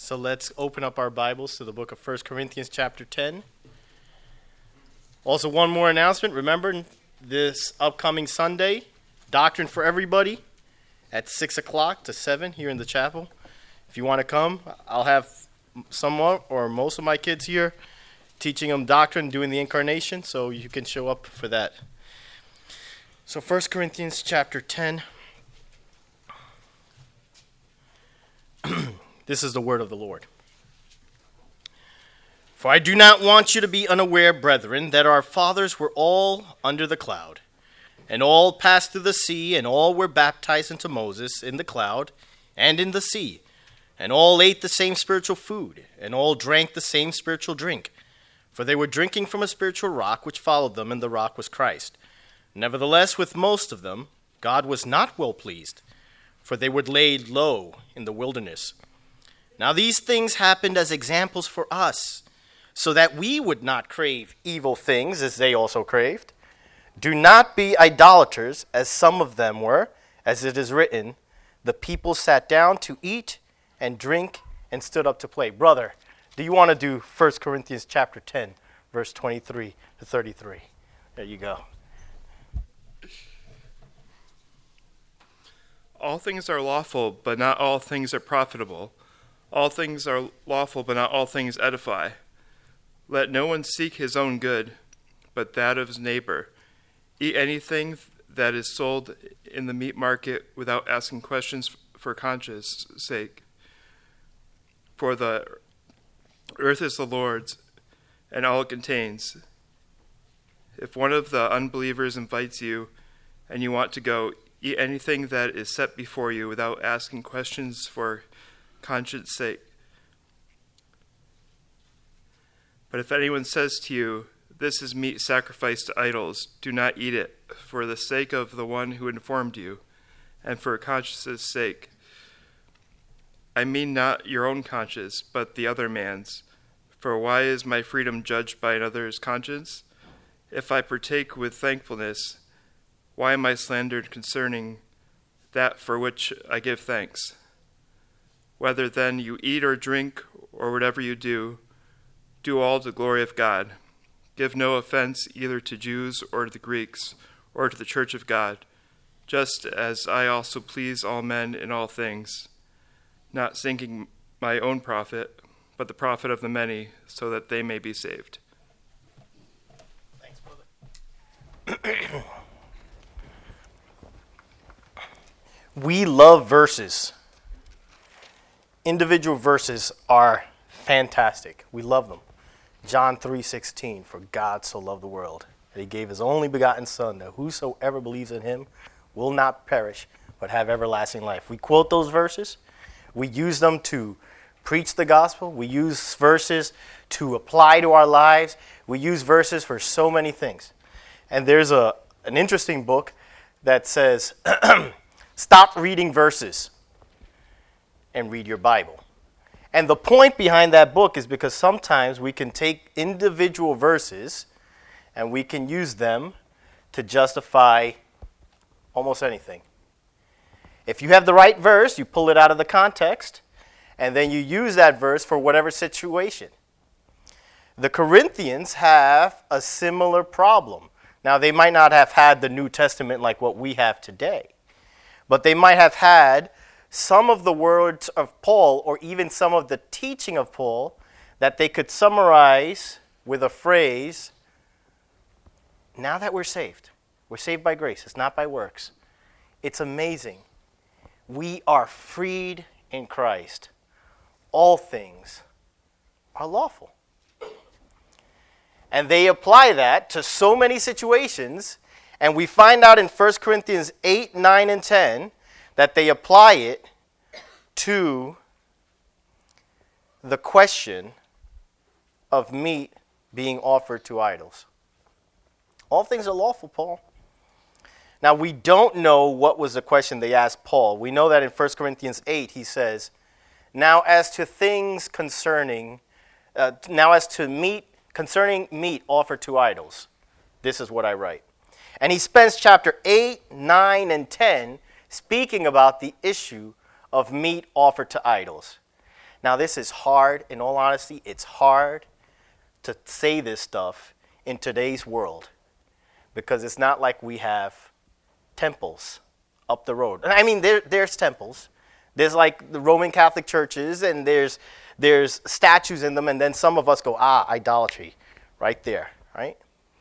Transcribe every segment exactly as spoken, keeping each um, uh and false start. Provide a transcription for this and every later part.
So let's open up our Bibles to the book of First Corinthians chapter ten. Also, one more announcement. Remember, this upcoming Sunday, Doctrine for Everybody at six o'clock to seven here in the chapel. If you want to come, I'll have some or most of my kids here teaching them doctrine, doing the incarnation, so you can show up for that. So First Corinthians chapter ten. This is the word of the Lord. For I do not want you to be unaware, brethren, that our fathers were all under the cloud, and all passed through the sea, and all were baptized into Moses in the cloud and in the sea, and all ate the same spiritual food, and all drank the same spiritual drink. For they were drinking from a spiritual rock which followed them, and the rock was Christ. Nevertheless, with most of them, God was not well pleased, for they were laid low in the wilderness. Now these things happened as examples for us, so that we would not crave evil things as they also craved. Do not be idolaters, as some of them were, as it is written, the people sat down to eat and drink and stood up to play. Brother, do you want to do First Corinthians chapter ten, verse twenty-three to thirty-three? There you go. All things are lawful, but not all things are profitable. All things are lawful, but not all things edify. Let no one seek his own good, but that of his neighbor. Eat anything that is sold in the meat market without asking questions for conscience sake. For the earth is the Lord's, and all it contains. If one of the unbelievers invites you, and you want to go, eat anything that is set before you without asking questions for conscience sake. But if anyone says to you, this is meat sacrificed to idols, do not eat it, for the sake of the one who informed you, and for conscience's sake. I mean not your own conscience, but the other man's. For why is my freedom judged by another's conscience? If I partake with thankfulness, why am I slandered concerning that for which I give thanks? Whether then you eat or drink, or whatever you do, do all to the glory of God. Give no offense either to Jews or to the Greeks, or to the church of God, just as I also please all men in all things, not seeking my own profit, but the profit of the many, so that they may be saved. Thanks, brother. We love verses. Individual verses are fantastic. We love them. John three sixteen, for God so loved the world that he gave his only begotten Son, that whosoever believes in him will not perish, but have everlasting life. We quote those verses. We use them to preach the gospel. We use verses to apply to our lives. We use verses for so many things. And there's a an interesting book that says, stop reading verses and read your Bible. And the point behind that book is because sometimes we can take individual verses and we can use them to justify almost anything. If you have the right verse, you pull it out of the context, and then you use that verse for whatever situation. The Corinthians have a similar problem. Now, they might not have had the New Testament like what we have today, but they might have had some of the words of Paul, or even some of the teaching of Paul, that they could summarize with a phrase, now that we're saved, we're saved by grace, it's not by works. It's amazing. We are freed in Christ. All things are lawful. And they apply that to so many situations, and we find out in First Corinthians eight, nine, and ten, that they apply it to the question of meat being offered to idols. All things are lawful, Paul. Now, we don't know what was the question they asked Paul. We know that in First Corinthians eight, he says, now as to things concerning, uh, now as to meat, concerning meat offered to idols, this is what I write. And he spends chapter eight, nine, and ten speaking about the issue of meat offered to idols. Now, this is hard. In all honesty, it's hard to say this stuff in today's world because it's not like we have temples up the road. And I mean, there, there's temples. There's like the Roman Catholic churches, and there's there's statues in them, and then some of us go, ah, idolatry, right there, right?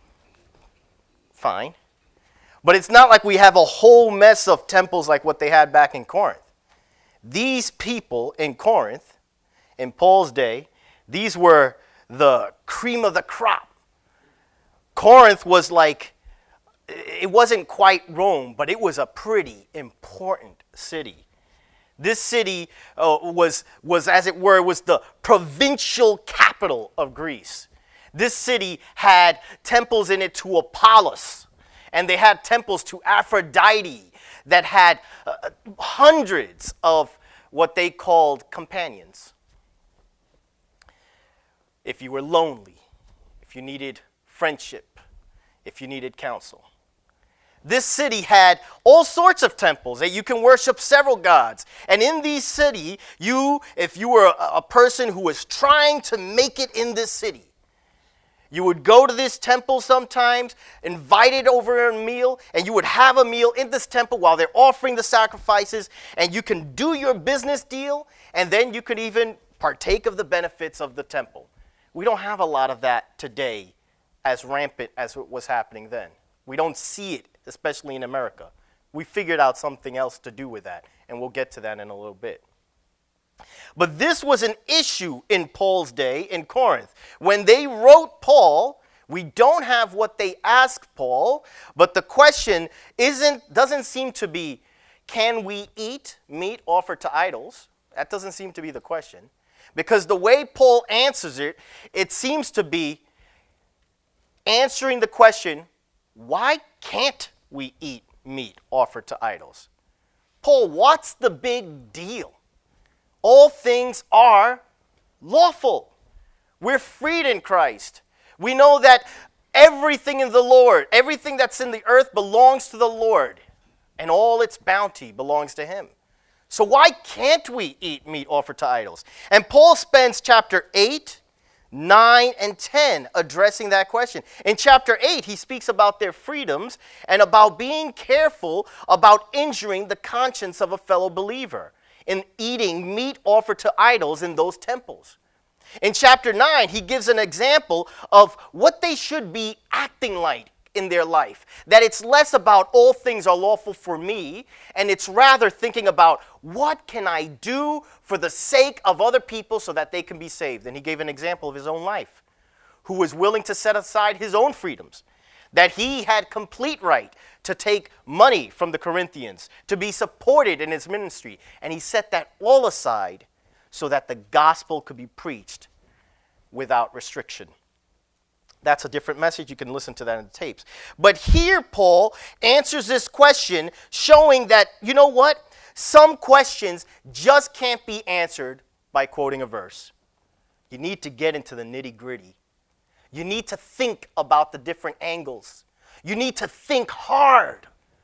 Fine. But it's not like we have a whole mess of temples like what they had back in Corinth. These people in Corinth, in Paul's day, these were the cream of the crop. Corinth was like, it wasn't quite Rome, but it was a pretty important city. This city uh, was, was, as it were, was the provincial capital of Greece. This city had temples in it to Apollos, and they had temples to Aphrodite that had uh, hundreds of what they called companions. If you were lonely, if you needed friendship, if you needed counsel. This city had all sorts of temples that you can worship several gods. And in this city, you, if you were a, a person who was trying to make it in this city, you would go to this temple sometimes, invited over a meal, and you would have a meal in this temple while they're offering the sacrifices, and you can do your business deal, and then you could even partake of the benefits of the temple. We don't have a lot of that today as rampant as it was happening then. We don't see it, especially in America. We figured out something else to do with that, and we'll get to that in a little bit. But this was an issue in Paul's day in Corinth. When they wrote Paul, we don't have what they asked Paul, but the question isn't doesn't seem to be, can we eat meat offered to idols? That doesn't seem to be the question. Because the way Paul answers it, it seems to be answering the question, why can't we eat meat offered to idols? Paul, what's the big deal? All things are lawful. We're freed in Christ. We know that everything in the Lord, everything that's in the earth belongs to the Lord, and all its bounty belongs to him. So why can't we eat meat offered to idols? And Paul spends chapter eight, nine, and ten addressing that question. In chapter eight, he speaks about their freedoms and about being careful about injuring the conscience of a fellow believer in eating meat offered to idols in those temples. In chapter nine, he gives an example of what they should be acting like in their life. That it's less about all things are lawful for me, and it's rather thinking about what can I do for the sake of other people so that they can be saved. And he gave an example of his own life, who was willing to set aside his own freedoms, that he had complete right to take money from the Corinthians, to be supported in his ministry. And he set that all aside so that the gospel could be preached without restriction. That's a different message. You can listen to that in the tapes. But here Paul answers this question, showing that, you know what? Some questions just can't be answered by quoting a verse. You need to get into the nitty-gritty. You need to think about the different angles. You need to think hard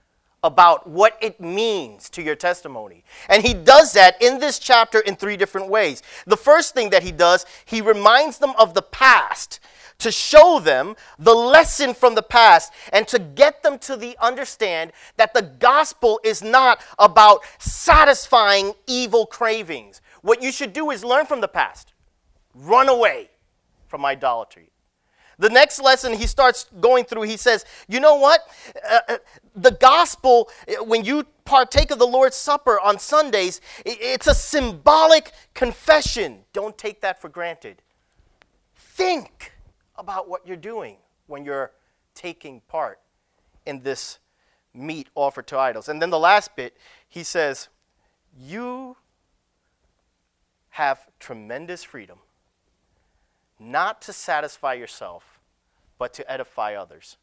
about what it means to your testimony. And he does that in this chapter in three different ways. The first thing that he does, he reminds them of the past to show them the lesson from the past and to get them to the understand that the gospel is not about satisfying evil cravings. What you should do is learn from the past. Run away from idolatry. The next lesson he starts going through, he says, you know what? Uh, the gospel, when you partake of the Lord's Supper on Sundays, it's a symbolic confession. Don't take that for granted. Think about what you're doing when you're taking part in this meat offered to idols. And then the last bit, he says, you have tremendous freedom not to satisfy yourself, but to edify others.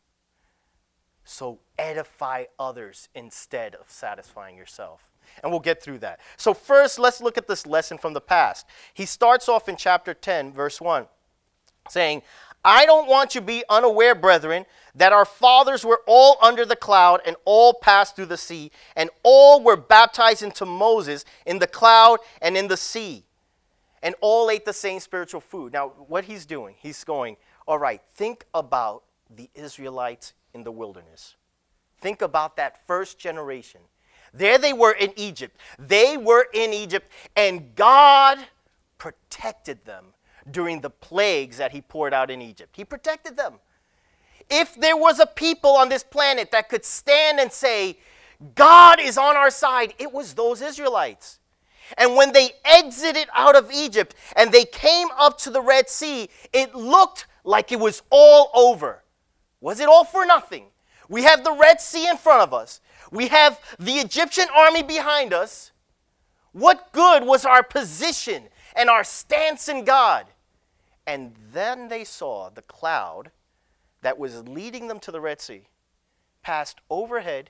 So edify others instead of satisfying yourself. And we'll get through that. So first, let's look at this lesson from the past. He starts off in chapter ten, verse one, saying, I don't want you to be unaware, brethren, that our fathers were all under the cloud and all passed through the sea, and all were baptized into Moses in the cloud and in the sea. and all ate the same spiritual food. Now, what he's doing, he's going, all right, think about the Israelites in the wilderness. Think about that first generation. There they were in Egypt. They were in Egypt, and God protected them during the plagues that he poured out in Egypt. He protected them. If there was a people on this planet that could stand and say, God is on our side, it was those Israelites. And when they exited out of Egypt and they came up to the Red Sea, it looked like it was all over. Was it all for nothing? We have the Red Sea in front of us. We have the Egyptian army behind us. What good was our position and our stance in God? And then they saw the cloud that was leading them to the Red Sea passed overhead,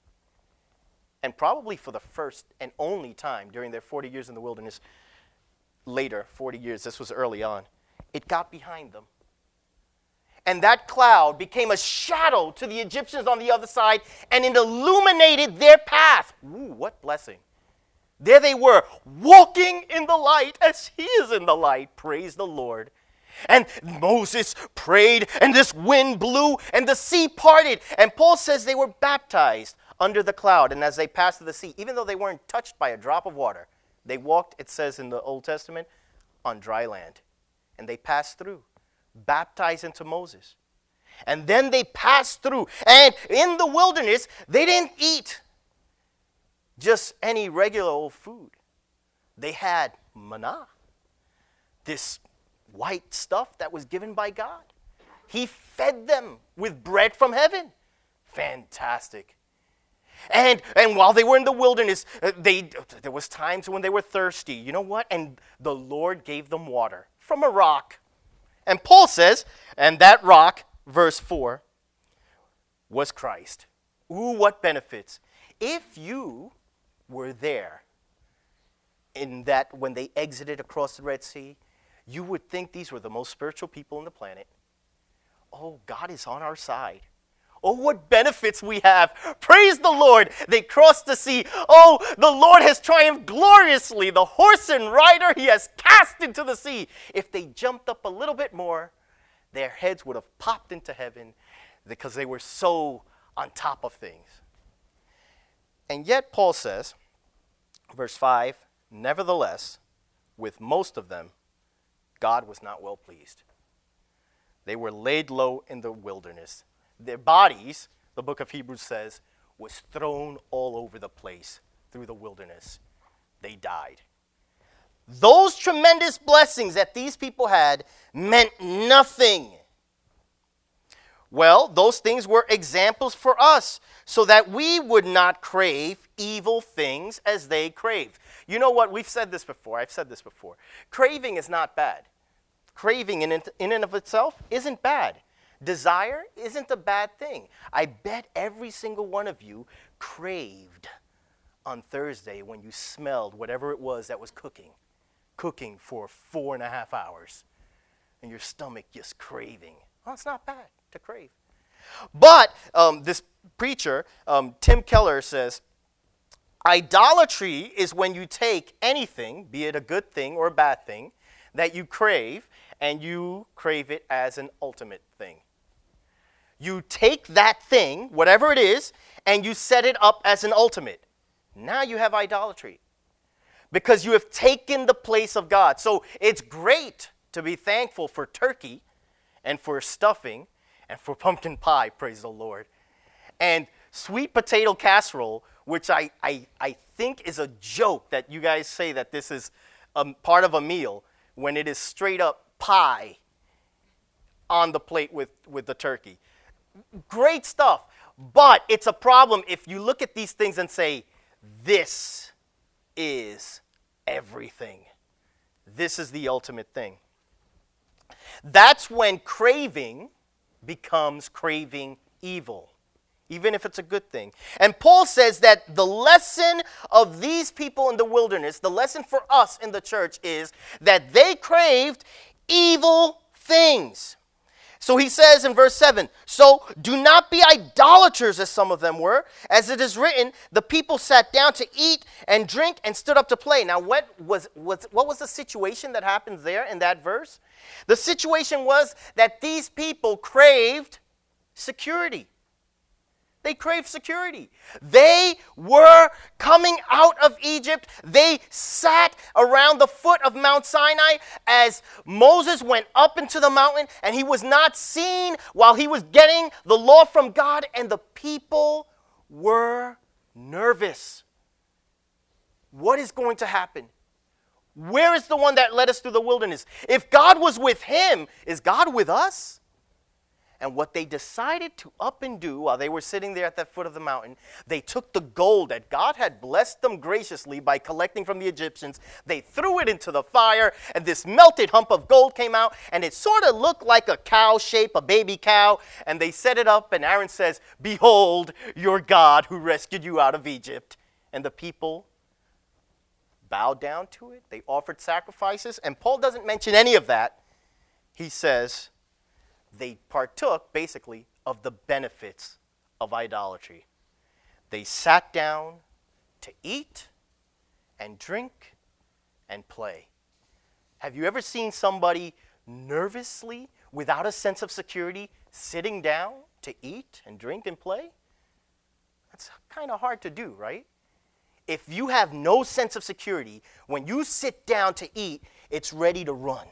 and probably for the first and only time during their forty years in the wilderness, later, forty years, this was early on, it got behind them. And that cloud became a shadow to the Egyptians on the other side, and it illuminated their path. Ooh, what blessing. There they were, walking in the light as he is in the light. Praise the Lord. And Moses prayed, and this wind blew, and the sea parted. And Paul says they were baptized under the cloud. And as they passed through the sea, even though they weren't touched by a drop of water, they walked, it says in the Old Testament, on dry land. And they passed through, baptized into Moses. And then they passed through. And in the wilderness, they didn't eat just any regular old food. They had manna, this white stuff that was given by God. He fed them with bread from heaven. Fantastic. And and while they were in the wilderness, they there was times when they were thirsty. You know what? And the Lord gave them water from a rock. And Paul says, and that rock, verse four, was Christ. Ooh, what benefits. If you were there in that when they exited across the Red Sea, you would think these were the most spiritual people on the planet. Oh, God is on our side. Oh, what benefits we have. Praise the Lord. They crossed the sea. Oh, the Lord has triumphed gloriously. The horse and rider he has cast into the sea. If they jumped up a little bit more, their heads would have popped into heaven because they were so on top of things. And yet Paul says, verse five, nevertheless, with most of them, God was not well pleased. They were laid low in the wilderness. Their bodies, the book of Hebrews says, was thrown all over the place through the wilderness. They died. Those tremendous blessings that these people had meant nothing. Well, those things were examples for us so that we would not crave evil things as they crave. You know what? We've said this before. I've said this before. Craving is not bad. Craving in, in and of itself isn't bad. Desire isn't a bad thing. I bet every single one of you craved on Thursday when you smelled whatever it was that was cooking, cooking for four and a half hours, and your stomach just craving. Well, it's not bad to crave. But um, this preacher, um, Tim Keller, says, idolatry is when you take anything, be it a good thing or a bad thing, that you crave, and you crave it as an ultimate thing. You take that thing, whatever it is, and you set it up as an ultimate. Now you have idolatry because you have taken the place of God. So it's great to be thankful for turkey and for stuffing and for pumpkin pie, praise the Lord, and sweet potato casserole, which I, I, I think is a joke that you guys say that this is a part of a meal when it is straight up pie on the plate with, with the turkey. Great stuff. But it's a problem if you look at these things and say, this is everything. This is the ultimate thing. That's when craving becomes craving evil, even if it's a good thing. And Paul says that the lesson of these people in the wilderness, the lesson for us in the church is that they craved evil things. So he says in verse seven, so do not be idolaters as some of them were. As it is written, the people sat down to eat and drink and stood up to play. Now what was, was, what was the situation that happens there in that verse? The situation was that these people craved security. They craved security. They were coming out of Egypt. They sat around the foot of Mount Sinai as Moses went up into the mountain, and he was not seen while he was getting the law from God, and the people were nervous. What is going to happen? Where is the one that led us through the wilderness? If God was with him, is God with us? And what they decided to up and do while they were sitting there at the foot of the mountain, they took the gold that God had blessed them graciously by collecting from the Egyptians. They threw it into the fire, and this melted hump of gold came out, and it sort of looked like a cow shape, a baby cow. And they set it up, and Aaron says, behold your God who rescued you out of Egypt. And the people bowed down to it. They offered sacrifices. And Paul doesn't mention any of that. He says, they partook, basically, of the benefits of idolatry. They sat down to eat and drink and play. Have you ever seen somebody nervously, without a sense of security, sitting down to eat and drink and play? That's kind of hard to do, right? If you have no sense of security, when you sit down to eat, it's ready to run.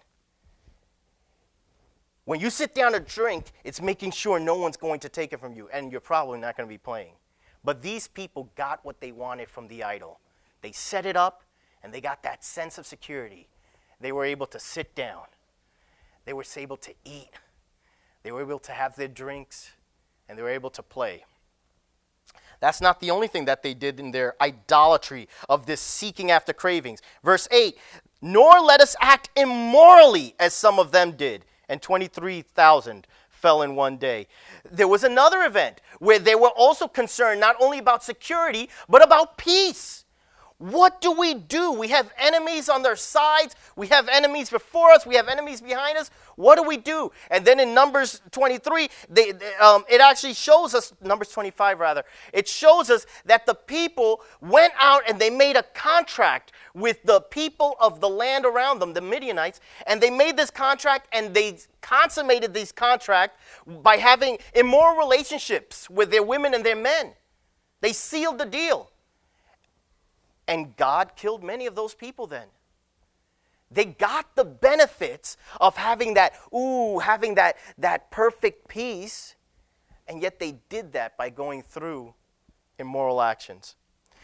When you sit down to drink, it's making sure no one's going to take it from you, and you're probably not going to be playing. But these people got what they wanted from the idol. They set it up, and they got that sense of security. They were able to sit down. They were able to eat. They were able to have their drinks, and they were able to play. That's not the only thing that they did in their idolatry of this seeking after cravings. Verse eight, nor let us act immorally as some of them did. And twenty-three thousand fell in one day. There was another event where they were also concerned not only about security, but about peace. What do we do? We have enemies on their sides. We have enemies before us. We have enemies behind us. What do we do? And then in Numbers twenty-three, they, they, um, it actually shows us, Numbers twenty-five rather, it shows us that the people went out and they made a contract with the people of the land around them, the Midianites, and they made this contract and they consummated this contract by having immoral relationships with their women and their men. They sealed the deal. And God killed many of those people then. They got the benefits of having that, ooh, having that, that perfect peace, and yet they did that by going through immoral actions.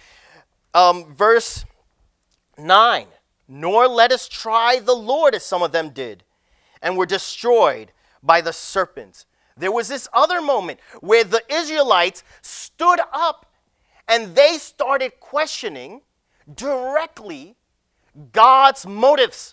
Um, verse nine, nor let us try the Lord as some of them did, and were destroyed by the serpents. There was this other moment where the Israelites stood up and they started questioning directly God's motives.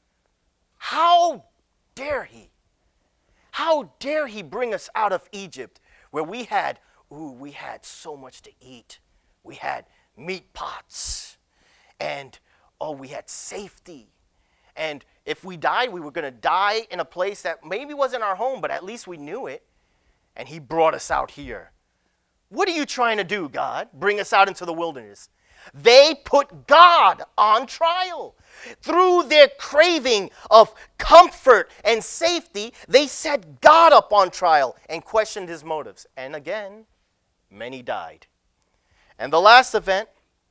How dare he? How dare he bring us out of Egypt where we had, ooh, we had so much to eat. We had meat pots and, oh, we had safety. And if we died, we were going to die in a place that maybe wasn't our home, but at least we knew it. And he brought us out here. What are you trying to do, God? Bring us out into the wilderness. They put God on trial. Through their craving of comfort and safety, they set God up on trial and questioned his motives. And again, many died. And the last event,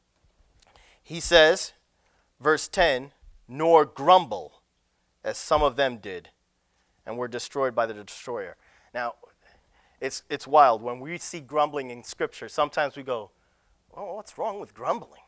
he says, verse ten, nor grumble, as some of them did, and were destroyed by the destroyer. Now, it's it's wild. When we see grumbling in Scripture, sometimes we go, oh, what's wrong with grumbling?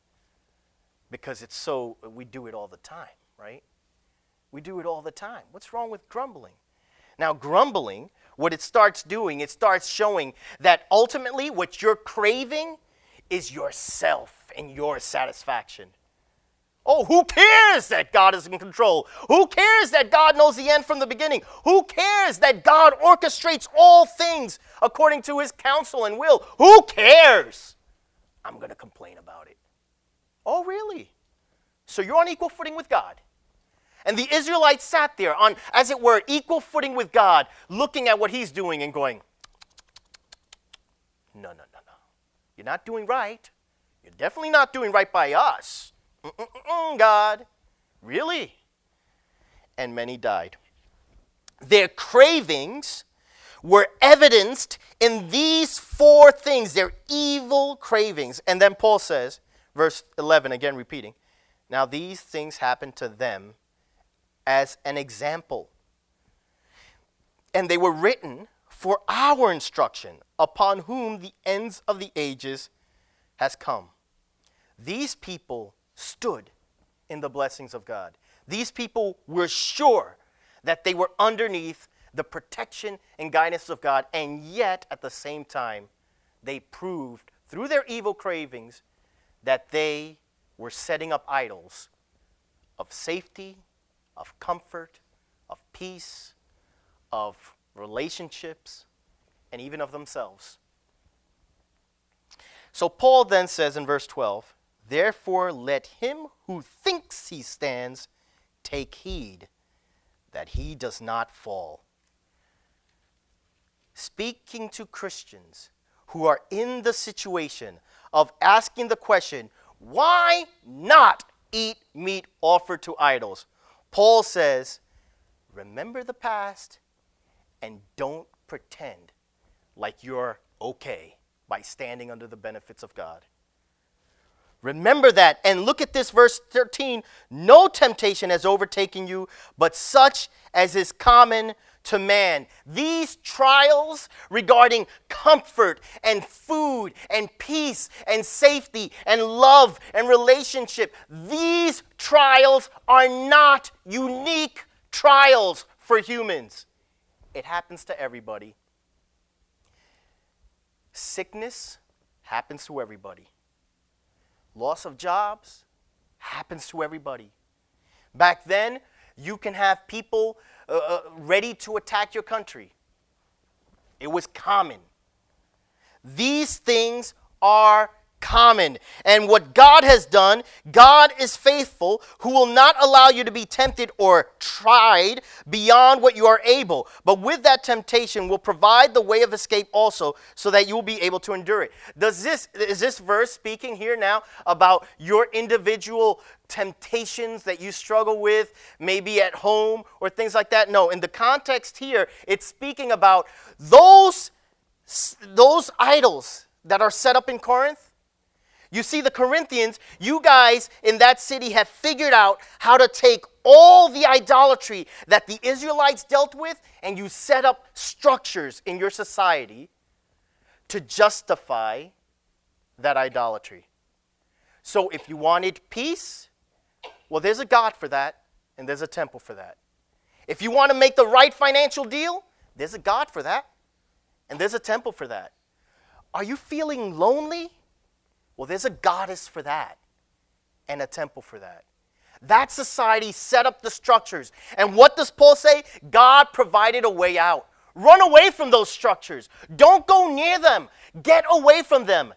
Because it's so, we do it all the time, right? We do it all the time. What's wrong with grumbling? Now, grumbling, what it starts doing, it starts showing that ultimately what you're craving is yourself and your satisfaction. Oh, who cares that God is in control? Who cares that God knows the end from the beginning? Who cares that God orchestrates all things according to his counsel and will? Who cares? I'm going to complain about it. Oh, really? So you're on equal footing with God. And the Israelites sat there on, as it were, equal footing with God, looking at what he's doing and going, no, no, no, no. You're not doing right. You're definitely not doing right by us. Mm-mm-mm, God. Really? And many died. Their cravings were evidenced in these four things, their evil cravings. And then Paul says, verse eleven, again repeating, now these things happened to them as an example. And they were written for our instruction, upon whom the ends of the ages has come. These people stood in the blessings of God. These people were sure that they were underneath the protection and guidance of God, and yet at the same time, they proved through their evil cravings that they were setting up idols of safety, of comfort, of peace, of relationships, and even of themselves. So Paul then says in verse twelve, therefore let him who thinks he stands take heed that he does not fall. Speaking to Christians who are in the situation of asking the question, why not eat meat offered to idols? Paul says, remember the past and don't pretend like you're okay by standing under the benefits of God. Remember that, and look at this verse thirteen. No temptation has overtaken you, but such as is common to man. These trials regarding comfort and food and peace and safety and love and relationship, these trials are not unique trials for humans. It happens to everybody. Sickness happens to everybody. Loss of jobs happens to everybody. Back then, you can have people uh, uh, ready to attack your country. It was common. These things are common. And what God has done, God is faithful, who will not allow you to be tempted or tried beyond what you are able. But with that temptation will provide the way of escape also, so that you will be able to endure it. Does this, is this verse speaking here now about your individual temptations that you struggle with, maybe at home or things like that? No, in the context here, it's speaking about those, those idols that are set up in Corinth. You see, the Corinthians, you guys in that city have figured out how to take all the idolatry that the Israelites dealt with, and you set up structures in your society to justify that idolatry. So if you wanted peace, well, there's a God for that, and there's a temple for that. If you want to make the right financial deal, there's a God for that, and there's a temple for that. Are you feeling lonely? Well, there's a goddess for that and a temple for that. That society set up the structures. And what does Paul say? God provided a way out. Run away from those structures. Don't go near them. Get away from them.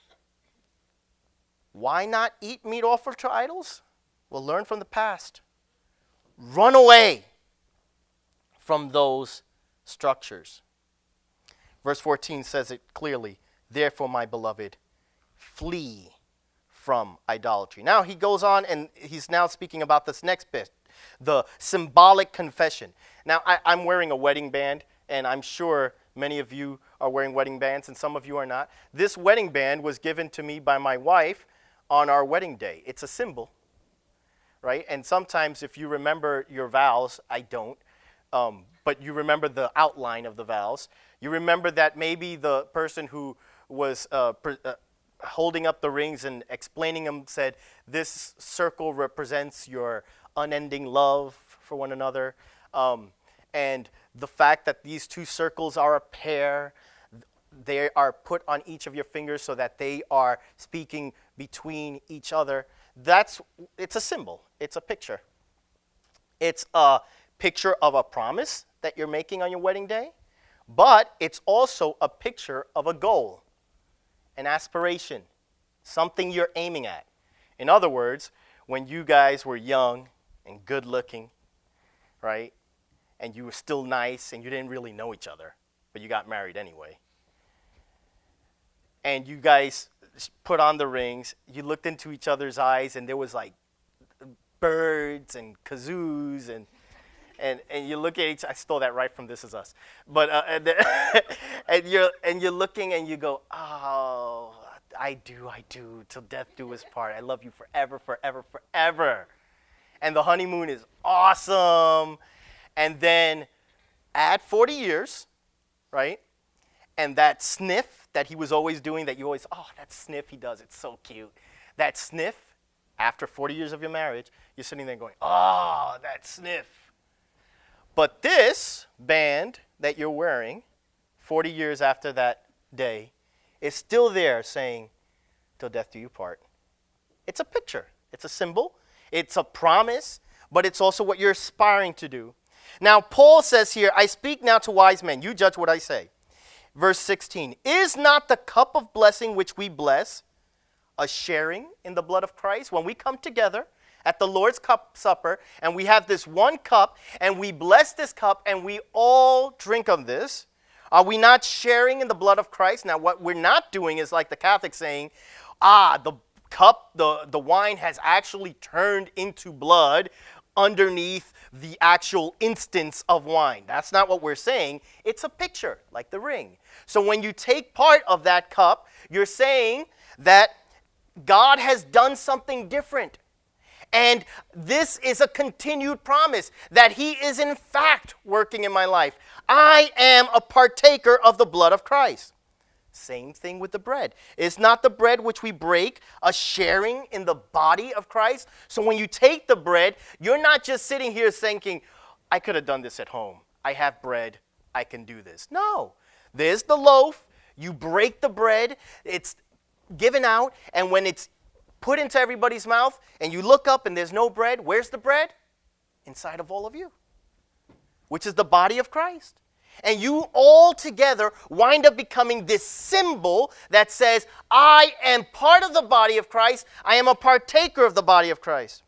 Why not eat meat offered to idols? Well, learn from the past. Run away from those structures. Verse fourteen says it clearly. Therefore, my beloved, flee from idolatry. Now he goes on and he's now speaking about this next bit, the symbolic confession. Now I, I'm wearing a wedding band, and I'm sure many of you are wearing wedding bands and some of you are not. This wedding band was given to me by my wife on our wedding day. It's a symbol, right? And sometimes if you remember your vows, I don't, um, but you remember the outline of the vows. You remember that maybe the person who was uh, pre- uh, holding up the rings and explaining them said, this circle represents your unending love for one another. Um, and the fact that these two circles are a pair, they are put on each of your fingers so that they are speaking between each other. That's, it's a symbol. It's a picture. It's a picture of a promise that you're making on your wedding day, but it's also a picture of a goal. An aspiration, something you're aiming at. In other words, when you guys were young and good looking right? And you were still nice and you didn't really know each other, but you got married anyway. And you guys put on the rings, you looked into each other's eyes, and there was like birds and kazoos and and and you look at each. I stole that right from This Is Us, but uh, and, and you're and you're looking and you go, oh, I do, I do, till death do us part. I love you forever, forever, forever. And the honeymoon is awesome. And then add forty years, right? And that sniff that he was always doing, that you always, oh, that sniff he does, it's so cute. That sniff, after forty years of your marriage, you're sitting there going, oh, that sniff. But this band that you're wearing, forty years after that day, is still there saying, till death do you part. It's a picture. It's a symbol. It's a promise, but it's also what you're aspiring to do. Now, Paul says here, I speak now to wise men. You judge what I say. Verse sixteen, is not the cup of blessing which we bless a sharing in the blood of Christ? When we come together at the Lord's cup supper and we have this one cup and we bless this cup and we all drink of this, are we not sharing in the blood of Christ? Now, what we're not doing is like the Catholics saying, ah, the cup, the, the wine has actually turned into blood underneath the actual instance of wine. That's not what we're saying. It's a picture, like the ring. So when you take part of that cup, you're saying that God has done something different. And this is a continued promise that he is in fact working in my life. I am a partaker of the blood of Christ. Same thing with the bread. Is not the bread which we break a sharing in the body of Christ? So when you take the bread, you're not just sitting here thinking, I could have done this at home. I have bread. I can do this. No. There's the loaf. You break the bread. It's given out. And when it's put into everybody's mouth and you look up and there's no bread, where's the bread? Inside of all of you, which is the body of Christ. And you all together wind up becoming this symbol that says, I am part of the body of Christ. I am a partaker of the body of Christ.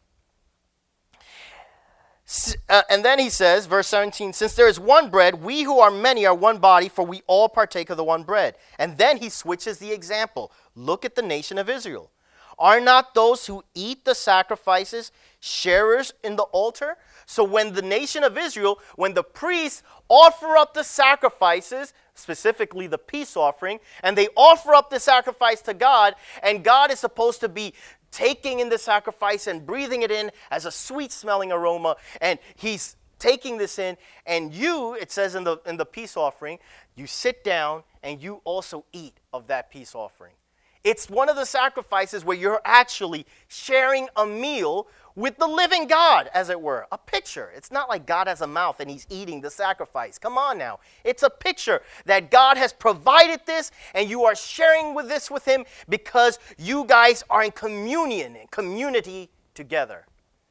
Uh, and then he says, verse seventeen, since there is one bread, we who are many are one body, for we all partake of the one bread. And then he switches the example. Look at the nation of Israel. Are not those who eat the sacrifices sharers in the altar? So when the nation of Israel, when the priests offer up the sacrifices, specifically the peace offering, and they offer up the sacrifice to God, and God is supposed to be taking in the sacrifice and breathing it in as a sweet-smelling aroma, and he's taking this in, and you, it says in the in the peace offering, you sit down and you also eat of that peace offering. It's one of the sacrifices where you're actually sharing a meal with the living God, as it were. A picture. It's not like God has a mouth and he's eating the sacrifice. Come on now. It's a picture that God has provided this and you are sharing with this with him because you guys are in communion, in community together.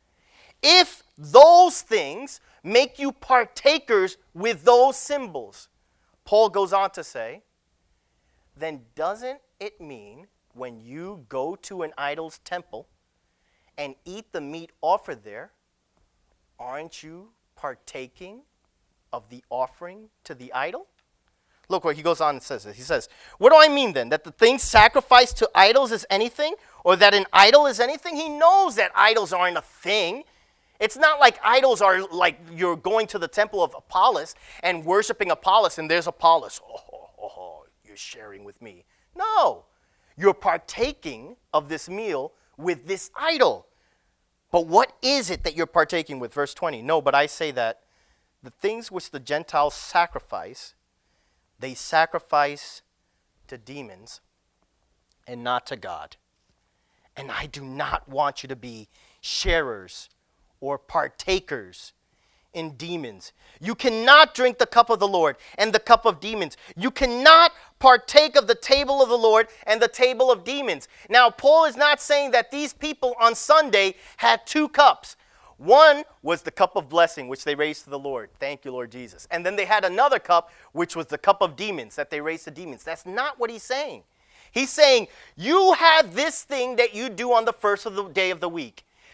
If those things make you partakers with those symbols, Paul goes on to say, then doesn't it mean when you go to an idol's temple and eat the meat offered there, aren't you partaking of the offering to the idol? Look what he goes on and says this. He says, what do I mean then? That the thing sacrificed to idols is anything? Or that an idol is anything? He knows that idols aren't a thing. It's not like idols are like you're going to the temple of Apollos and worshiping Apollos and there's Apollos. Oh, oh, oh, you're sharing with me. No, you're partaking of this meal with this idol. But what is it that you're partaking with? Verse twenty, no, but I say that the things which the Gentiles sacrifice, they sacrifice to demons and not to God. And I do not want you to be sharers or partakers in demons. You cannot drink the cup of the Lord and the cup of demons. You cannot partake of the table of the Lord and the table of demons. Now, Paul is not saying that these people on Sunday had two cups. One was the cup of blessing, which they raised to the Lord. Thank you, Lord Jesus. And then they had another cup, which was the cup of demons, that they raised to demons. That's not what he's saying. He's saying, you have this thing that you do on the first of the day of the week.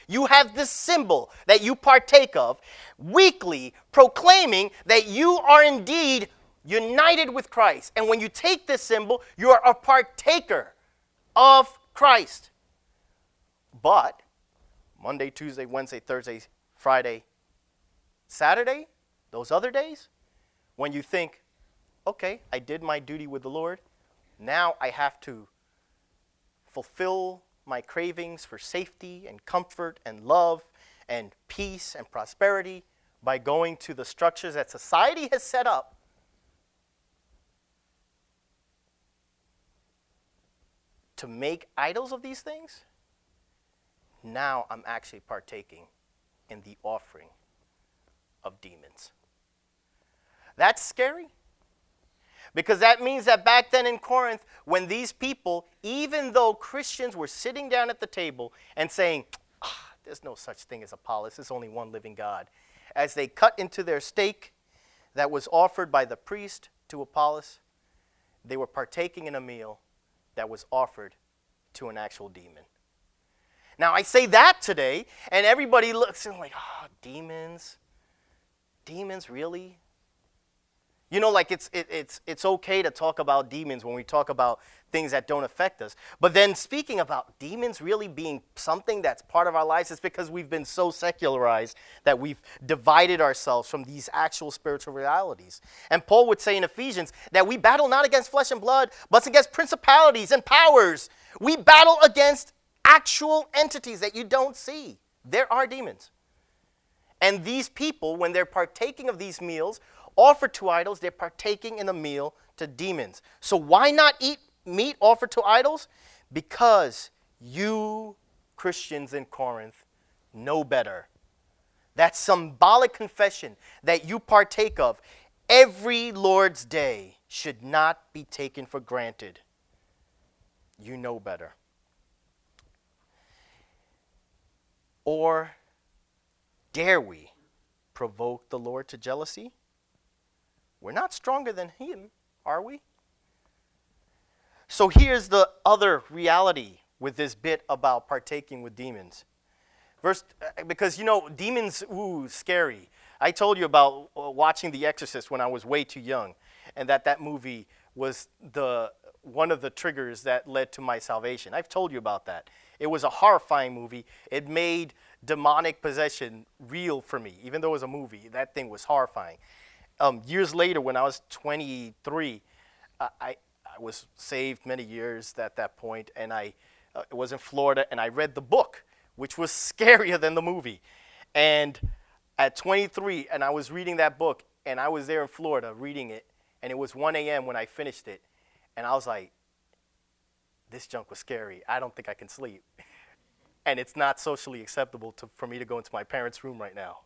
You have this symbol that you partake of weekly, proclaiming that you are indeed united with Christ. And when you take this symbol, you are a partaker of Christ. But Monday, Tuesday, Wednesday, Thursday, Friday, Saturday, those other days, when you think, okay, I did my duty with the Lord, now I have to fulfill my cravings for safety and comfort and love and peace and prosperity by going to the structures that society has set up, to make idols of these things. Now I'm actually partaking in the offering of demons. That's scary. Because that means that back then in Corinth, when these people, even though Christians were sitting down at the table and saying, ah, there's no such thing as Apollos, there's only one living God, as they cut into their steak that was offered by the priest to Apollos, they were partaking in a meal that was offered to an actual demon. Now, I say that today, and everybody looks and like, oh, demons? Demons, really? You know, like it's it, it's it's okay to talk about demons when we talk about things that don't affect us. But then speaking about demons really being something that's part of our lives, it's because we've been so secularized that we've divided ourselves from these actual spiritual realities. And Paul would say in Ephesians that we battle not against flesh and blood, but against principalities and powers. We battle against actual entities that you don't see. There are demons. And these people, when they're partaking of these meals offered to idols, they're partaking in a meal to demons. So why not eat meat offered to idols? Because you Christians in Corinth know better. That symbolic confession that you partake of every Lord's Day should not be taken for granted. You know better. Or dare we provoke the Lord to jealousy? We're not stronger than him, are we? So here's the other reality with this bit about partaking with demons. Verse, because, you know, demons, ooh, scary. I told you about watching The Exorcist when I was way too young, and that that movie was the one of the triggers that led to my salvation. I've told you about that. It was a horrifying movie. It made demonic possession real for me. Even though it was a movie, that thing was horrifying. Um, years later, when I was twenty-three, uh, I, I was saved many years at that point, and I uh, was in Florida, and I read the book, which was scarier than the movie. And at twenty-three, and I was reading that book, and I was there in Florida reading it, and it was one a.m. when I finished it, and I was like, this junk was scary. I don't think I can sleep. And it's not socially acceptable to, for me to go into my parents' room right now.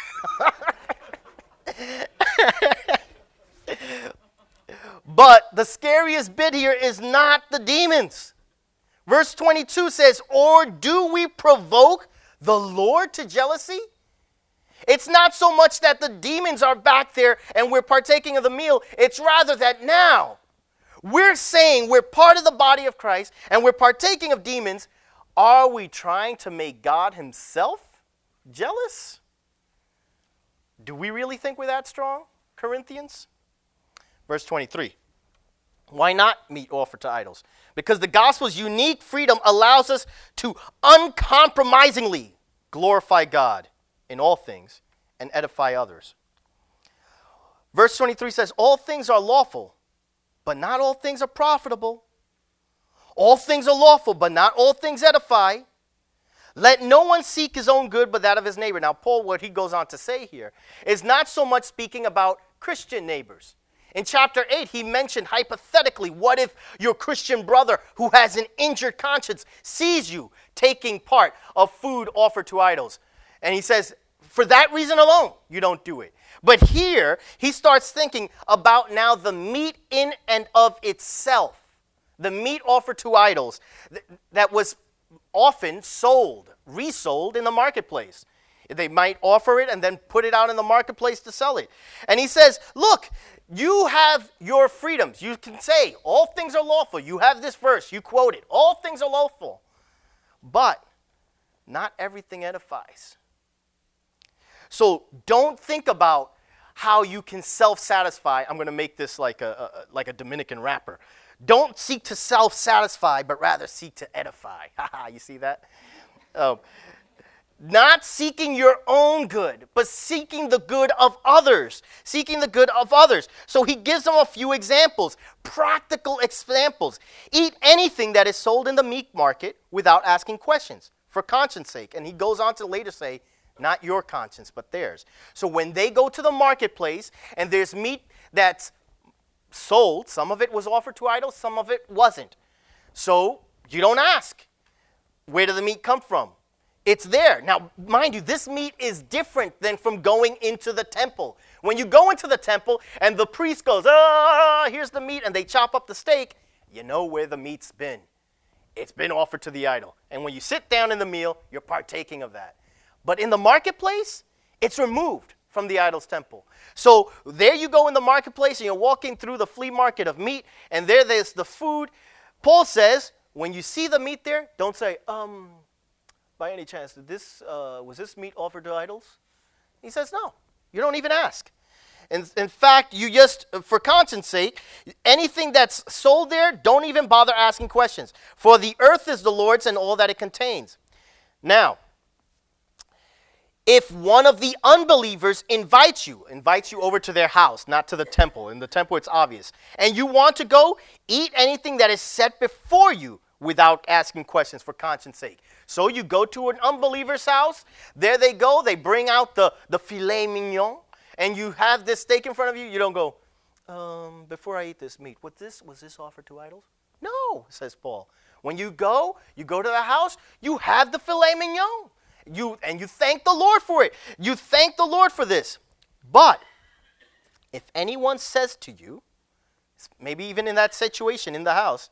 But the scariest bit here is not the demons. Verse twenty-two says, or do we provoke the Lord to jealousy? It's not so much that the demons are back there and we're partaking of the meal. It's rather that now we're saying we're part of the body of Christ and we're partaking of demons. Are we trying to make God himself jealous? Do we really think we're that strong, Corinthians? Verse twenty-three. Why not meat offered to idols? Because the gospel's unique freedom allows us to uncompromisingly glorify God in all things and edify others. Verse twenty-three says, all things are lawful, but not all things are profitable. All things are lawful, but not all things edify. Let no one seek his own good, but that of his neighbor. Now, Paul, what he goes on to say here is not so much speaking about Christian neighbors. In chapter eight, he mentioned hypothetically, what if your Christian brother who has an injured conscience sees you taking part of food offered to idols? And he says, for that reason alone, you don't do it. But here, he starts thinking about now the meat in and of itself. The meat offered to idols th- that was often sold, resold in the marketplace. They might offer it and then put it out in the marketplace to sell it. And he says, look, you have your freedoms. You can say, all things are lawful. You have this verse. You quote it. All things are lawful. But not everything edifies. So don't think about how you can self-satisfy. I'm going to make this like a, a like a Dominican rapper. Don't seek to self-satisfy, but rather seek to edify. You see that? Um, not seeking your own good, but seeking the good of others. Seeking the good of others. So he gives them a few examples, practical examples. Eat anything that is sold in the meat market without asking questions, for conscience sake. And he goes on to later say, not your conscience, but theirs. So when they go to the marketplace and there's meat that's sold, some of it was offered to idols, some of it wasn't. So you don't ask, where did the meat come from? It's there. Now, mind you, this meat is different than from going into the temple. When you go into the temple and the priest goes, ah, here's the meat, and they chop up the steak, you know where the meat's been. It's been offered to the idol. And when you sit down in the meal, you're partaking of that. But in the marketplace, it's removed from the idol's temple. So there you go in the marketplace, and you're walking through the flea market of meat, and there there's the food. Paul says, when you see the meat there, don't say, um, by any chance, did this uh, was this meat offered to idols? He says, no. You don't even ask. In, in fact, you just, for conscience sake, anything that's sold there, don't even bother asking questions. For the earth is the Lord's and all that it contains. Now, if one of the unbelievers invites you, invites you over to their house, not to the temple. In the temple, it's obvious. And you want to go, eat anything that is set before you without asking questions, for conscience sake. So you go to an unbeliever's house. There they go. They bring out the, the filet mignon. And you have this steak in front of you. You don't go, um, before I eat this meat, was this, was this offered to idols? No, says Paul. When you go, you go to the house, you have the filet mignon. You and you thank the Lord for it. You thank the Lord for this. But if anyone says to you, maybe even in that situation in the house,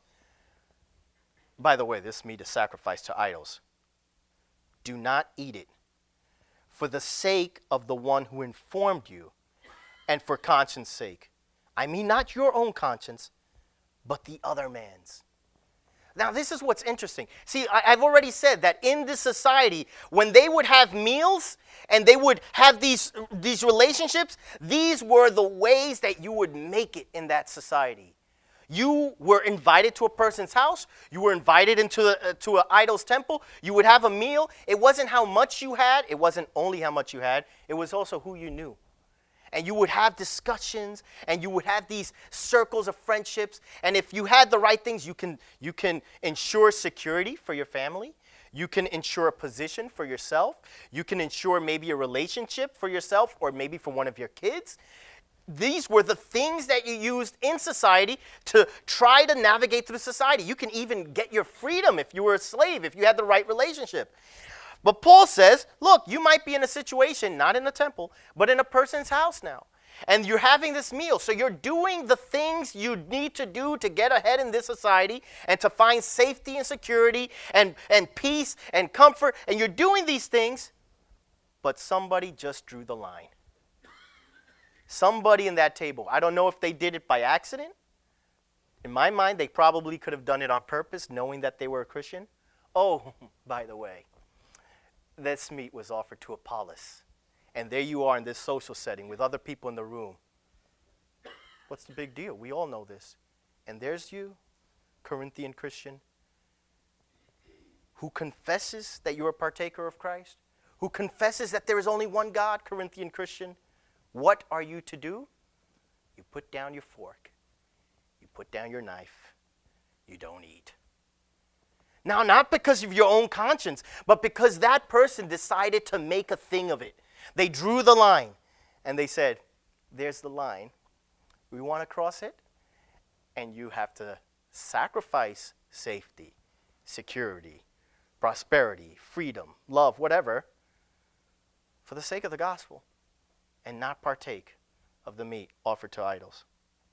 by the way, this meat is sacrificed to idols. Do not eat it for the sake of the one who informed you and for conscience sake. I mean not your own conscience, but the other man's. Now, this is what's interesting. See, I, I've already said that in this society, when they would have meals and they would have these, these relationships, these were the ways that you would make it in that society. You were invited to a person's house. You were invited into the, uh, to an idol's temple. You would have a meal. It wasn't how much you had. It wasn't only how much you had. It was also who you knew. And you would have discussions, and you would have these circles of friendships. And if you had the right things, you can you can ensure security for your family. You can ensure a position for yourself. You can ensure maybe a relationship for yourself or maybe for one of your kids. These were the things that you used in society to try to navigate through society. You can even get your freedom if you were a slave, if you had the right relationship. But Paul says, look, you might be in a situation, not in a temple, but in a person's house now. And you're having this meal. So you're doing the things you need to do to get ahead in this society and to find safety and security and, and peace and comfort. And you're doing these things, but somebody just drew the line. Somebody in that table. I don't know if they did it by accident. In my mind, they probably could have done it on purpose, knowing that they were a Christian. Oh, by the way, this meat was offered to Apollos. And there you are in this social setting with other people in the room. What's the big deal? We all know this. And there's you, Corinthian Christian, who confesses that you're a partaker of Christ, who confesses that there is only one God, Corinthian Christian. What are you to do? You put down your fork. You put down your knife. You don't eat. Now, not because of your own conscience, but because that person decided to make a thing of it. They drew the line, and they said, there's the line. We want to cross it, and you have to sacrifice safety, security, prosperity, freedom, love, whatever, for the sake of the gospel, and not partake of the meat offered to idols.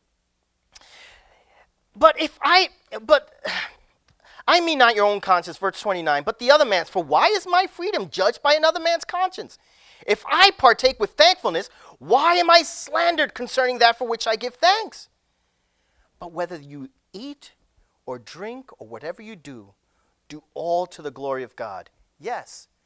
But if I, but... I mean not your own conscience, verse twenty-nine, but the other man's. For why is my freedom judged by another man's conscience? If I partake with thankfulness, why am I slandered concerning that for which I give thanks? But whether you eat or drink or whatever you do, do all to the glory of God. Yes,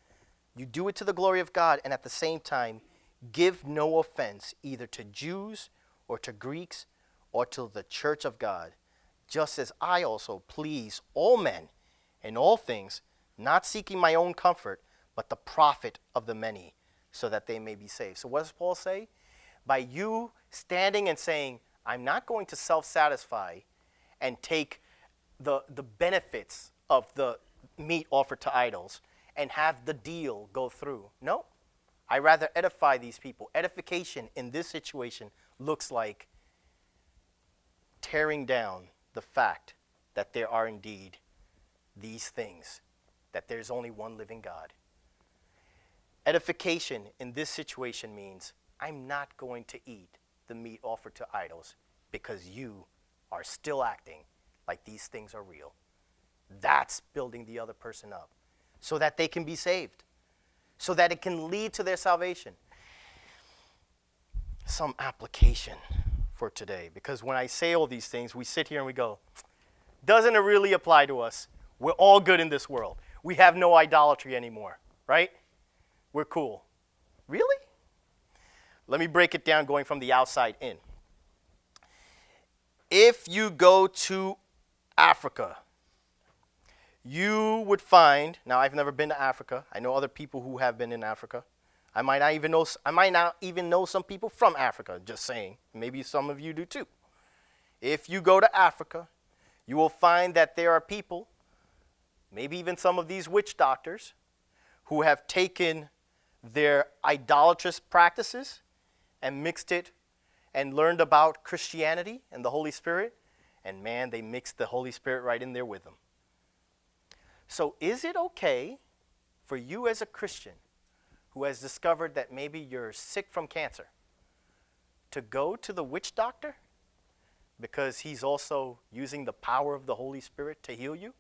You do it to the glory of God, and at the same time, give no offense either to Jews or to Greeks or to the church of God, just as I also please all men in all things, not seeking my own comfort, but the profit of the many, so that they may be saved. So what does Paul say? By you standing and saying, I'm not going to self-satisfy and take the, the benefits of the meat offered to idols and have the deal go through. No, I rather edify these people. Edification in this situation looks like tearing down the fact that there are indeed these things, that there's only one living God. Edification in this situation means I'm not going to eat the meat offered to idols because you are still acting like these things are real. That's building the other person up so that they can be saved, so that it can lead to their salvation. Some application for today, because when I say all these things, we sit here and we go, doesn't it really apply to us? We're all good in this world. We have no idolatry anymore, right? We're cool. Really? Let me break it down going from the outside in. If you go to Africa, you would find, now I've never been to Africa. I know other people who have been in Africa. I might not even know I might not even know some people from Africa, just saying. Maybe some of you do too. If you go to Africa, you will find that there are people, maybe even some of these witch doctors, who have taken their idolatrous practices and mixed it and learned about Christianity and the Holy Spirit, and man, they mixed the Holy Spirit right in there with them. So is it okay for you as a Christian who has discovered that maybe you're sick from cancer to go to the witch doctor because he's also using the power of the Holy Spirit to heal you?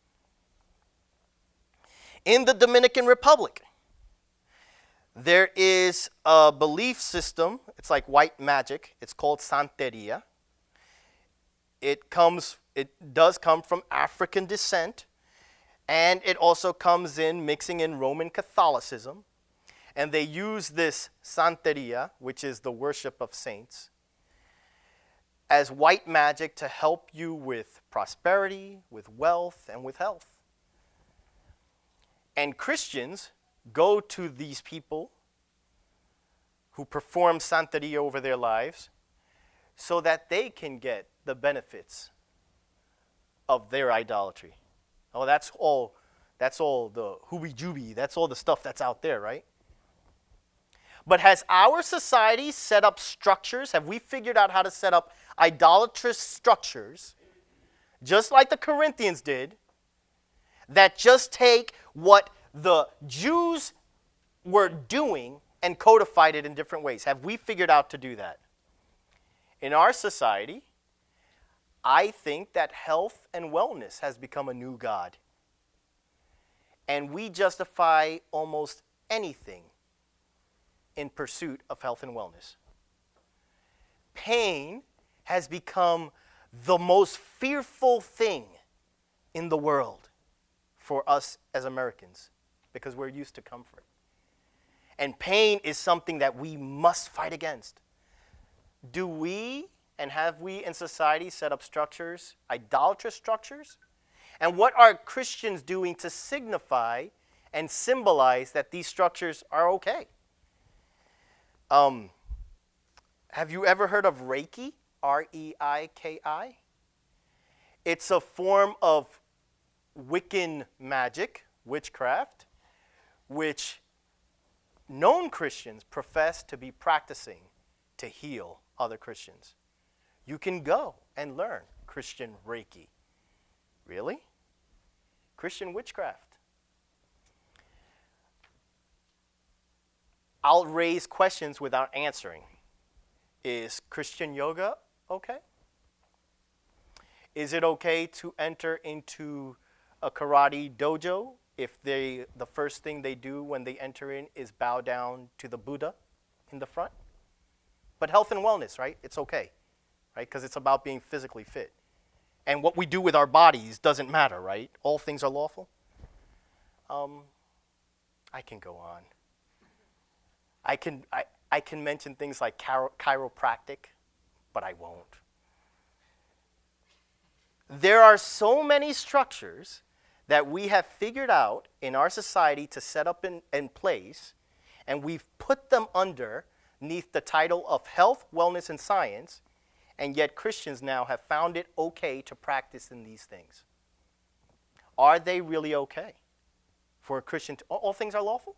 In the Dominican Republic, there is a belief system. It's like white magic. It's called Santeria. It comes, it does come from African descent, and it also comes in mixing in Roman Catholicism. And they use this Santeria, which is the worship of saints, as white magic to help you with prosperity, with wealth, and with health. And Christians go to these people who perform Santeria over their lives so that they can get the benefits of their idolatry. Oh, that's all, that's all the hooby-jooby, that's all the stuff that's out there, right? But has our society set up structures? Have we figured out how to set up idolatrous structures, just like the Corinthians did, that just take what the Jews were doing and codified it in different ways? Have we figured out to do that? In our society, I think that health and wellness has become a new god. And we justify almost anything in pursuit of health and wellness. Pain has become the most fearful thing in the world for us as Americans because we're used to comfort. And pain is something that we must fight against. Do we and have we in society set up structures, idolatrous structures? And what are Christians doing to signify and symbolize that these structures are okay? Um, have you ever heard of Reiki? R E I K I? It's a form of Wiccan magic, witchcraft, which known Christians profess to be practicing to heal other Christians. You can go and learn Christian Reiki. Really? Christian witchcraft. I'll raise questions without answering. Is Christian yoga okay? Is it okay to enter into a karate dojo if they the first thing they do when they enter in is bow down to the Buddha in the front? But health and wellness, right? It's okay, right? Because it's about being physically fit. And what we do with our bodies doesn't matter, right? All things are lawful. Um, I can go on. I can, I, I can mention things like chiro- chiropractic, but I won't. There are so many structures that we have figured out in our society to set up in, in place, and we've put them underneath the title of health, wellness, and science, and yet Christians now have found it okay to practice in these things. Are they really okay for a Christian to, all things are lawful?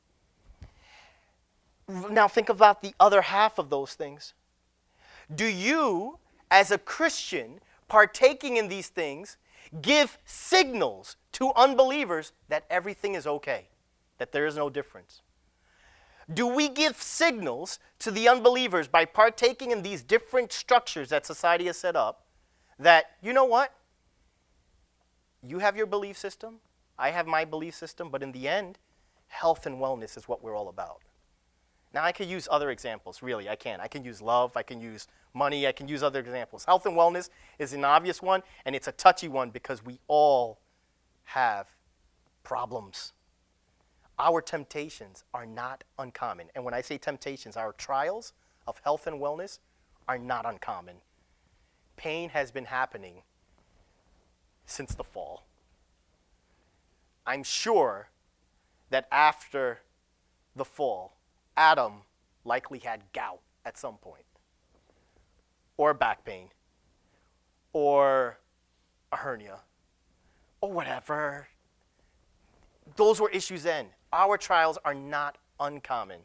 Now think about the other half of those things. Do you, as a Christian, partaking in these things, give signals to unbelievers that everything is okay, that there is no difference? Do we give signals to the unbelievers by partaking in these different structures that society has set up that, you know what? You have your belief system, I have my belief system, but in the end, health and wellness is what we're all about. Now, I could use other examples, really, I can. I can use love, I can use money, I can use other examples. Health and wellness is an obvious one, and it's a touchy one because we all have problems. Our temptations are not uncommon. And when I say temptations, our trials of health and wellness are not uncommon. Pain has been happening since the fall. I'm sure that after the fall, Adam likely had gout at some point, or back pain, or a hernia, or whatever. Those were issues then. Our trials are not uncommon.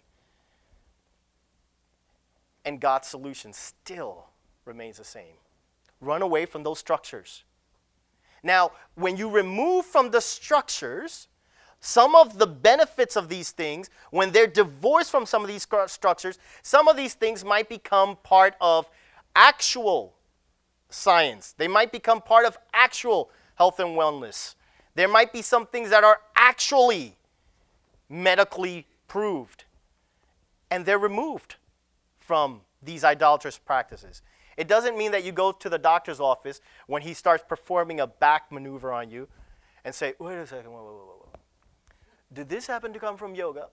And God's solution still remains the same. Run away from those structures. Now, when you remove from the structures some of the benefits of these things, when they're divorced from some of these structures, some of these things might become part of actual science. They might become part of actual health and wellness. There might be some things that are actually medically proved, and they're removed from these idolatrous practices. It doesn't mean that you go to the doctor's office when he starts performing a back maneuver on you and say, wait a second, whoa, whoa, whoa, whoa. Did this happen to come from yoga?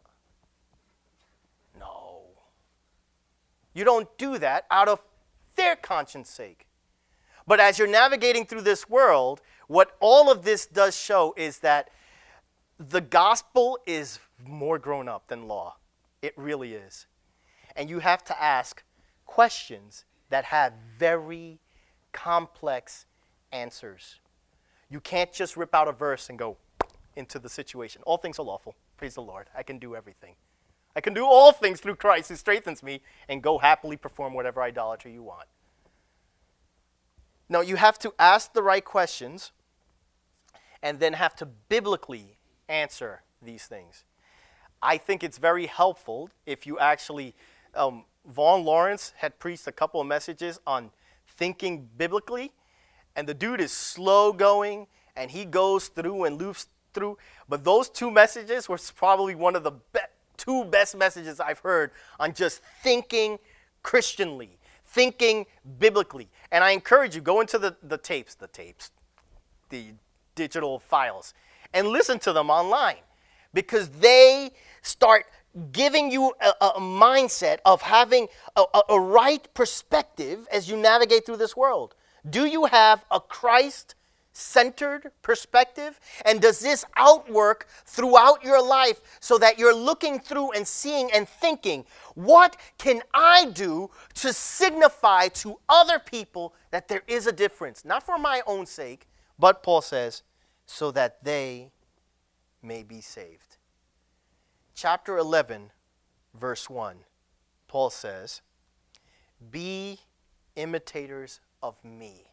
No. You don't do that out of their conscience sake. But as you're navigating through this world, what all of this does show is that the gospel is more grown up than law. It really is. And you have to ask questions that have very complex answers. You can't just rip out a verse and go into the situation. All things are lawful. Praise the Lord. I can do everything. I can do all things through Christ who strengthens me, and go happily perform whatever idolatry you want. No, you have to ask the right questions and then have to biblically answer these things. I think it's very helpful if you actually, um, Vaughn Lawrence had preached a couple of messages on thinking biblically, and the dude is slow going, and he goes through and loops through. But those two messages were probably one of the be- two best messages I've heard on just thinking Christianly, thinking biblically. And I encourage you, go into the, the tapes, the tapes, the digital files, and listen to them online, because they start giving you a, a mindset of having a, a, a right perspective as you navigate through this world. Do you have a Christ-centered perspective? And does this outwork throughout your life so that you're looking through and seeing and thinking, what can I do to signify to other people that there is a difference? Not for my own sake, but Paul says, so that they may be saved. Chapter eleven, verse one, Paul says, be imitators of me,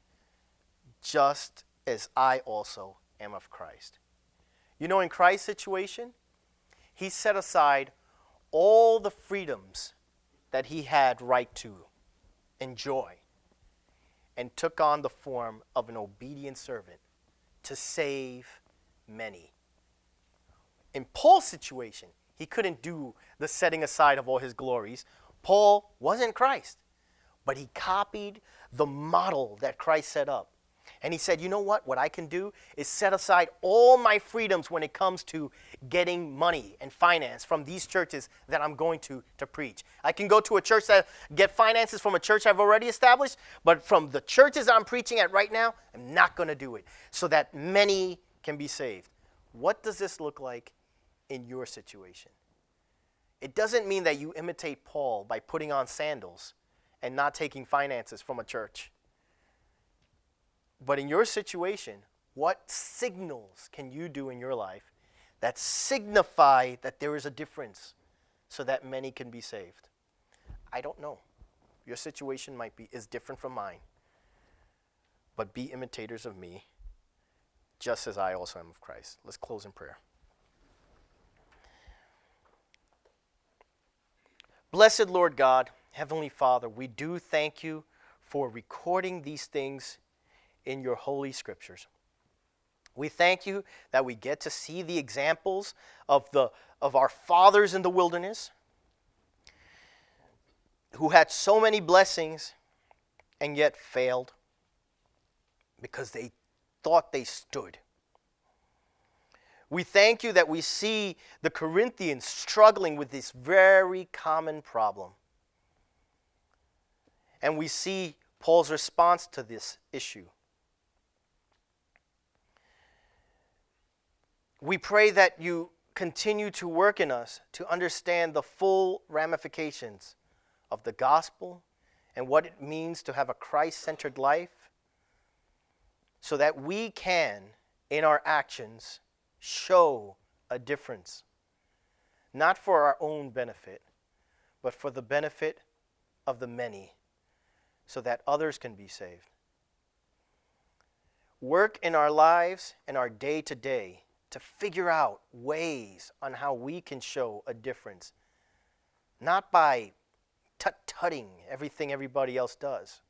just as I also am of Christ. You know, in Christ's situation, he set aside all the freedoms that he had right to enjoy and took on the form of an obedient servant to save many. In Paul's situation, he couldn't do the setting aside of all his glories. Paul wasn't Christ, but he copied the model that Christ set up. And he said, you know what? What I can do is set aside all my freedoms when it comes to getting money and finance from these churches that I'm going to to preach. I can go to a church that get finances from a church I've already established, but from the churches I'm preaching at right now, I'm not going to do it so that many can be saved. What does this look like in your situation? It doesn't mean that you imitate Paul by putting on sandals and not taking finances from a church. But in your situation, what signals can you do in your life that signify that there is a difference so that many can be saved? I don't know. Your situation might be is different from mine. But be imitators of me, just as I also am of Christ. Let's close in prayer. Blessed Lord God, Heavenly Father, we do thank you for recording these things in your holy scriptures. We thank you that we get to see the examples of the of our fathers in the wilderness who had so many blessings and yet failed because they thought they stood. We thank you that we see the Corinthians struggling with this very common problem. And we see Paul's response to this issue. We pray that you continue to work in us to understand the full ramifications of the gospel and what it means to have a Christ-centered life, so that we can, in our actions, show a difference, not for our own benefit, but for the benefit of the many, so that others can be saved. Work in our lives and our day-to-day to figure out ways on how we can show a difference, not by tut-tutting everything everybody else does,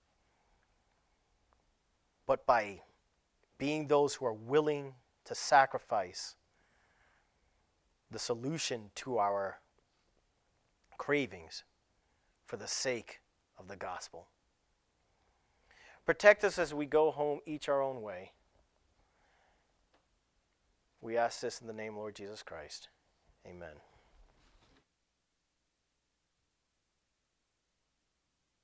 but by being those who are willing to sacrifice the solution to our cravings for the sake of the gospel. Protect us as we go home, each our own way. We ask this in the name of Lord Jesus Christ. Amen.